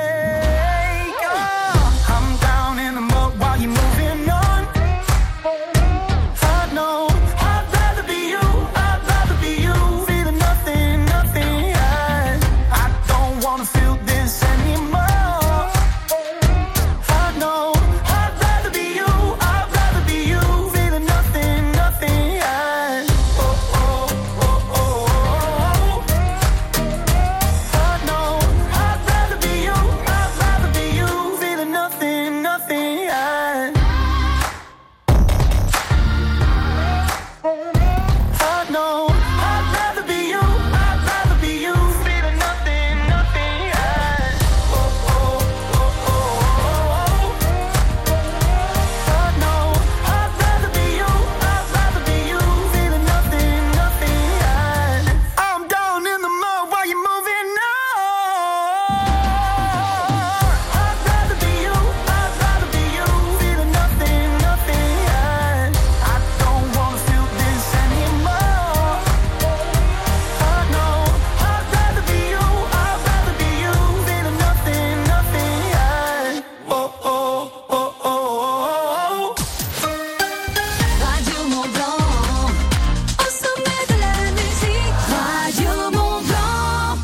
Oh, I'm down in the mud while you're moving on. I know I'd rather be you, I'd rather be you. Feeling nothing, nothing, yeah. I don't wanna feel this anymore. I know I'd rather be you, I'd rather be you. Feeling nothing, nothing, yeah. Oh, oh, oh, oh, oh. I know I'd rather be you, I'd rather be you. Feeling nothing, nothing, yeah. I know I'd rather be you, I'd rather be you. Feeling nothing, nothing, yeah. Oh, oh, oh, oh, oh. I know I'd rather be you, I'd rather be you. Feeling nothing, nothing, yeah. I'm down in the mud while you're moving on. I'd rather be you, I'd rather be you. Feeling nothing, nothing, yeah. I don't wanna feel this anymore. I know I'd rather be you, I'd rather be you. Feeling nothing, nothing, yeah. Oh, oh, oh, oh, oh. Radio Mont-Blanc, au sommet de la musique. Radio Mont-Blanc.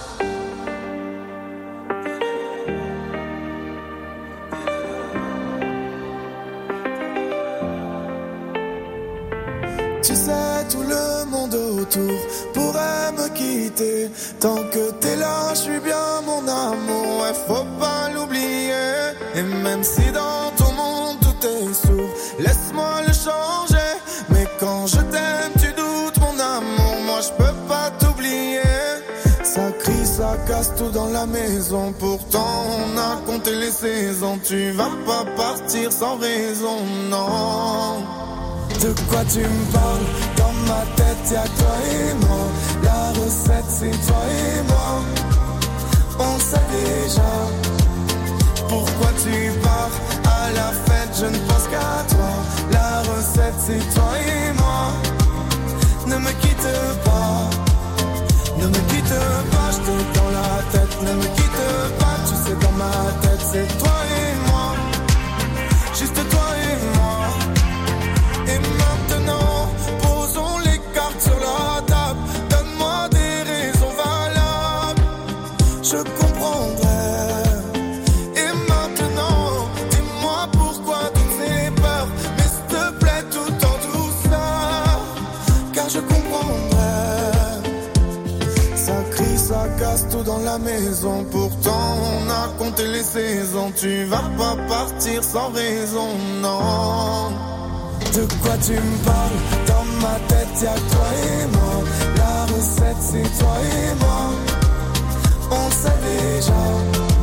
Tu sais, tout le monde autour pourrait me quitter. Tant que t'es là, je suis bien mon amour, ouais, faut pas l'oublier. Et même si dans ton monde tout est sourd, laisse-moi le changer. Mais quand je t'aime, tu doutes mon amour, moi je peux pas t'oublier. Ça crie, ça casse tout dans la maison. Pourtant on a compté les saisons. Tu vas pas partir sans raison, non. De quoi tu me parles? Dans ma tête y'a toi et moi. La recette c'est toi et moi. On sait déjà. Pourquoi tu pars à la fête? Je ne pense qu'à toi. La recette c'est toi et moi. Ne me quitte pas. Ne me quitte pas, je t'ai dans la tête. Ne me quitte pas, tu sais dans ma tête c'est toi et moi. Juste toi et moi. Et maintenant, posons les cartes sur la table. Donne-moi des raisons valables, je comprendrai. Et maintenant, dis-moi pourquoi toutes ces peurs. Mais s'il te plaît, tout en douceur, car je comprendrai. Ça crie, ça casse tout dans la maison. Pourtant, on a compté les saisons. Tu vas pas partir sans raison, non. De quoi tu me parles? Dans ma tête y'a toi et moi. La recette c'est toi et moi. On sait déjà.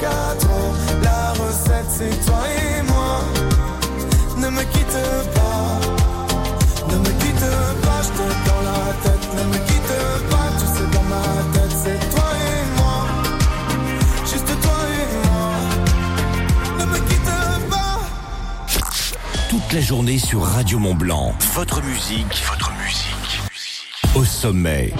jusqu'à trop. La recette c'est toi et moi. Ne me quitte pas, ne me quitte pas, je te dans la tête. Ne me quitte pas, tu sais dans ma tête c'est toi et moi. Juste toi et moi. Ne me quitte pas. Toute la journée sur Radio Mont-Blanc. Votre musique au sommet.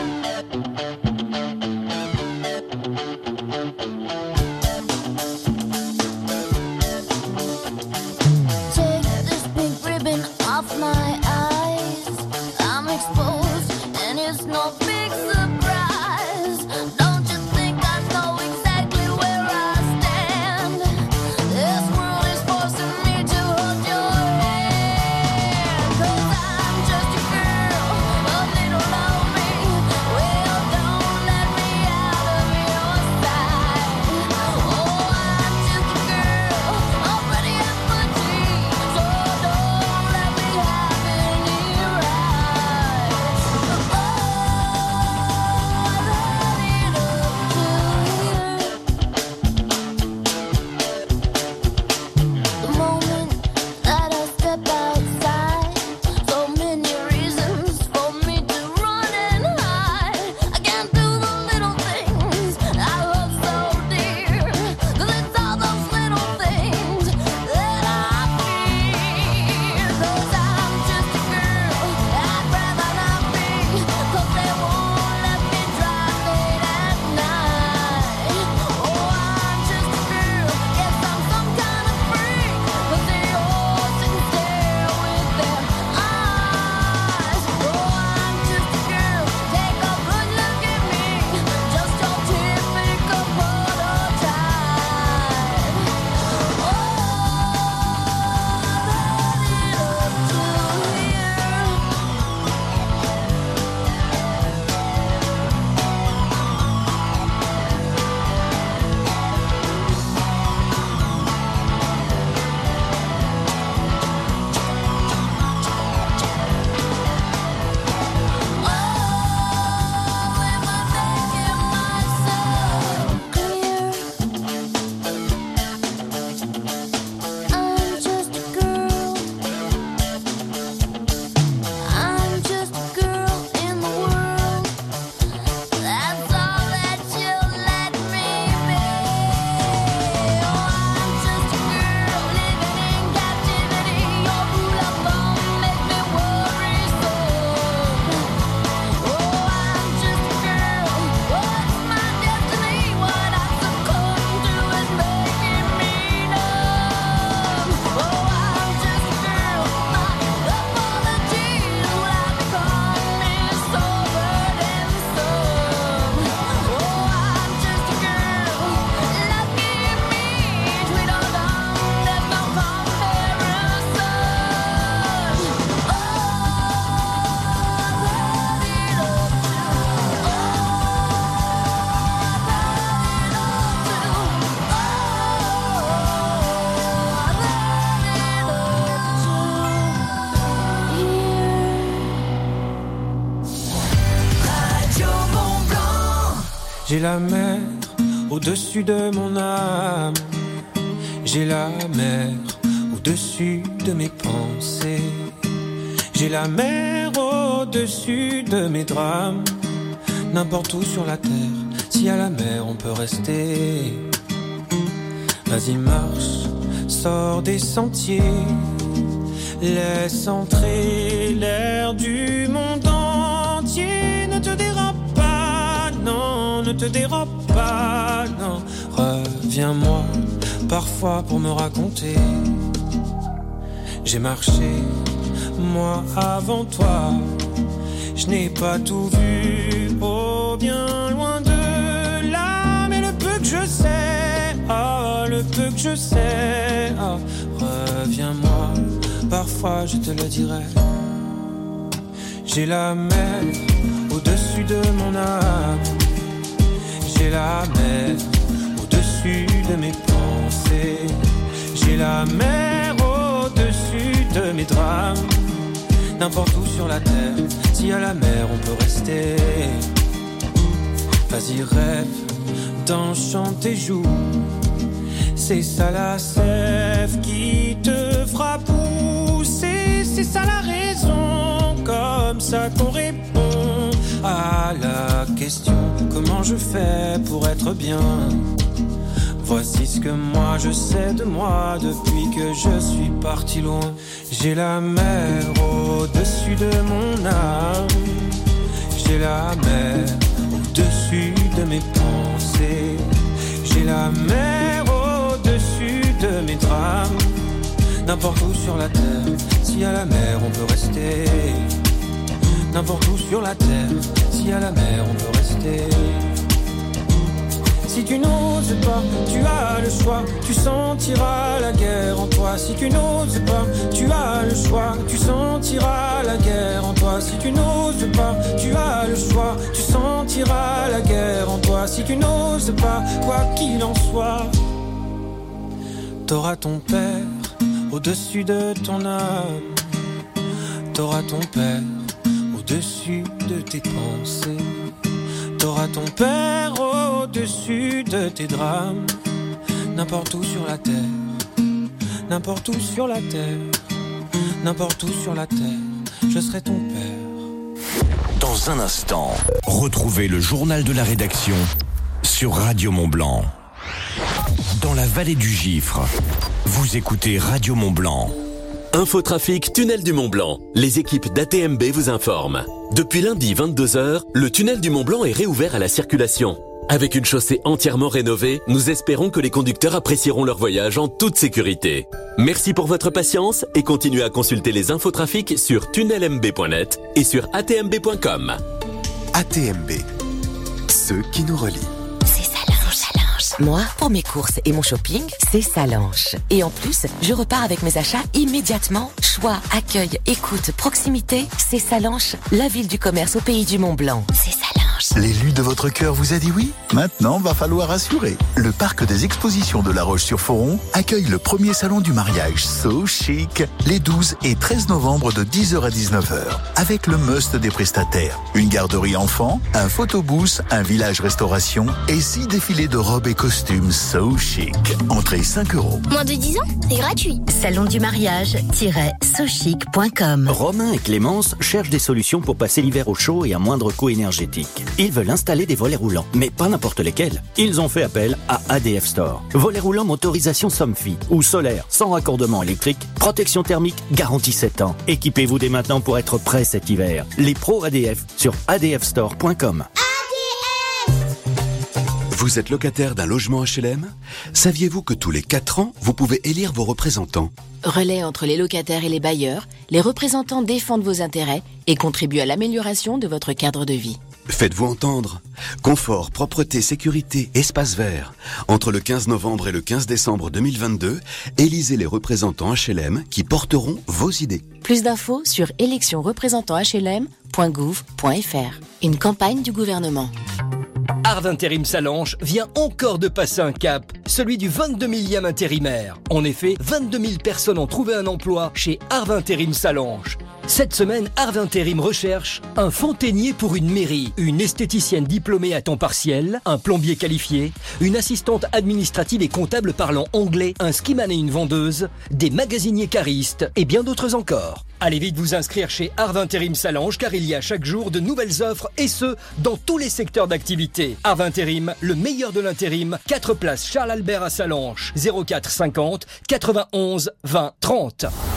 J'ai la mer au-dessus de mon âme. J'ai la mer au-dessus de mes pensées. J'ai la mer au-dessus de mes drames. N'importe où sur la terre, s'il y a la mer, on peut rester. Vas-y marche, sors des sentiers. Laisse entrer l'air du monde entier. Ne te dérobe pas, non, ne te dérobe pas, non. Reviens-moi, parfois pour me raconter. J'ai marché, moi avant toi. Je n'ai pas tout vu, oh bien loin de là. Mais le peu que je sais, oh, le peu que je sais, oh, reviens-moi, parfois je te le dirai. J'ai la mer au-dessus de mon âme. J'ai la mer au-dessus de mes pensées. J'ai la mer au-dessus de mes drames. N'importe où sur la terre, s'il y a la mer, on peut rester. Vas-y rêve, danse, chante et joue. C'est ça la sève qui te fera pousser. C'est ça la raison, comme ça qu'on répond à la question comment je fais pour être bien. Voici ce que moi je sais de moi depuis que je suis parti loin. J'ai la mer au-dessus de mon âme. J'ai la mer au-dessus de mes pensées. J'ai la mer au-dessus de mes drames. N'importe où sur la terre, s'il y a la mer on peut rester. N'importe où sur la terre, s'il y a la mer on peut rester. Si tu n'oses pas, tu as le choix, tu sentiras la guerre en toi. Si tu n'oses pas, tu as le choix, tu sentiras la guerre en toi. Si tu n'oses pas, tu as le choix, tu sentiras la guerre en toi. Si tu n'oses pas, quoi qu'il en soit, t'auras ton père au-dessus de ton âme. T'auras ton père au-dessus de tes pensées. T'auras ton père au-dessus de tes drames. N'importe où sur la terre, n'importe où sur la terre, n'importe où sur la terre, je serai ton père. Dans un instant, retrouvez le journal de la rédaction sur Radio Mont-Blanc. Dans la vallée du Gifre, vous écoutez Radio Mont-Blanc. Infotrafic Tunnel du Mont-Blanc. Les équipes d'ATMB vous informent. Depuis lundi 22h, le tunnel du Mont-Blanc est réouvert à la circulation. Avec une chaussée entièrement rénovée, nous espérons que les conducteurs apprécieront leur voyage en toute sécurité. Merci pour votre patience et continuez à consulter les infotrafics sur tunnelmb.net et sur atmb.com. ATMB, ceux qui nous relient. Moi, pour mes courses et mon shopping, c'est Salanche. Et en plus, je repars avec mes achats immédiatement. Choix, accueil, écoute, proximité, c'est Salanche, la ville du commerce au pays du Mont-Blanc. C'est Salanche. L'élu de votre cœur vous a dit oui? Maintenant, va falloir assurer. Le parc des expositions de La Roche-sur-Foron accueille le premier salon du mariage So Chic les 12 et 13 novembre de 10h à 19h. Avec le must des prestataires. Une garderie enfant, un photobooth, un village restauration et 6 défilés de robes et costumes So Chic. Entrée 5 €. Moins de 10 ans, c'est gratuit. Salon du mariage-sochic.com. Romain et Clémence cherchent des solutions pour passer l'hiver au chaud et à moindre coût énergétique. Ils veulent installer des volets roulants, mais pas n'importe lesquels. Ils ont fait appel à ADF Store. Volets roulants motorisation Somfy ou solaire, sans raccordement électrique, protection thermique, garantie 7 ans. Équipez-vous dès maintenant pour être prêt cet hiver. Les pros ADF sur adfstore.com. Vous êtes locataire d'un logement HLM? Saviez-vous que tous les 4 ans, vous pouvez élire vos représentants? Relais entre les locataires et les bailleurs, les représentants défendent vos intérêts et contribuent à l'amélioration de votre cadre de vie. Faites-vous entendre. Confort, propreté, sécurité, espace vert. Entre le 15 novembre et le 15 décembre 2022, élisez les représentants HLM qui porteront vos idées. Plus d'infos sur électionreprésentanthlm.gouv.fr. Une campagne du gouvernement. Arv Intérim Salanches vient encore de passer un cap, celui du 22 millième intérimaire. En effet, 22 000 personnes ont trouvé un emploi chez Arv Intérim Salanches. Cette semaine, Arv Intérim recherche un fontainier pour une mairie, une esthéticienne diplômée à temps partiel, un plombier qualifié, une assistante administrative et comptable parlant anglais, un skiman et une vendeuse, des magasiniers caristes et bien d'autres encore. Allez vite vous inscrire chez Arv Intérim Salanches car il y a chaque jour de nouvelles offres et ce, dans tous les secteurs d'activité. Arv Intérim, le meilleur de l'intérim, 4 places Charles Albert à Salanches, 04 50 91 20 30.